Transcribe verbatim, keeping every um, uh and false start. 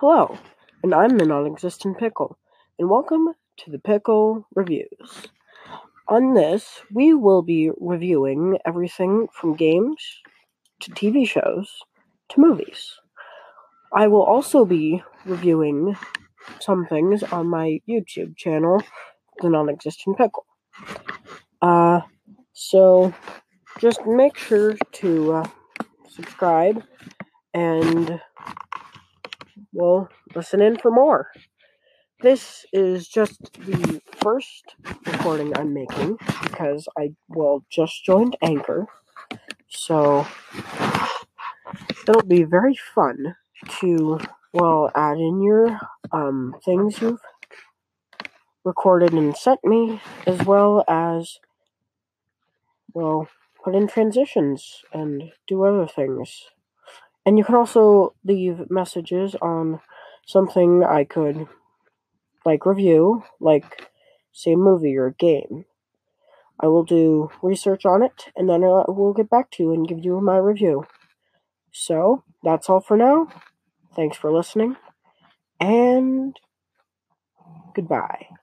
Hello, and I'm the non-existent Pickle, and welcome to the Pickle Reviews. On this, we will be reviewing everything from games to T V shows to movies. I will also be reviewing some things on my YouTube channel, the non-existent Pickle. Uh, so just make sure to uh, subscribe and, well, listen in for more. This is just the first recording I'm making because I, well, just joined Anchor. So it'll be very fun to, well, add in your um things you've recorded and sent me, as well as, well, put in transitions and do other things. And you can also leave messages on something I could, like, review, like, say, a movie or a game. I will do research on it, and then I will get back to you and give you my review. So, that's all for now. Thanks for listening, and goodbye.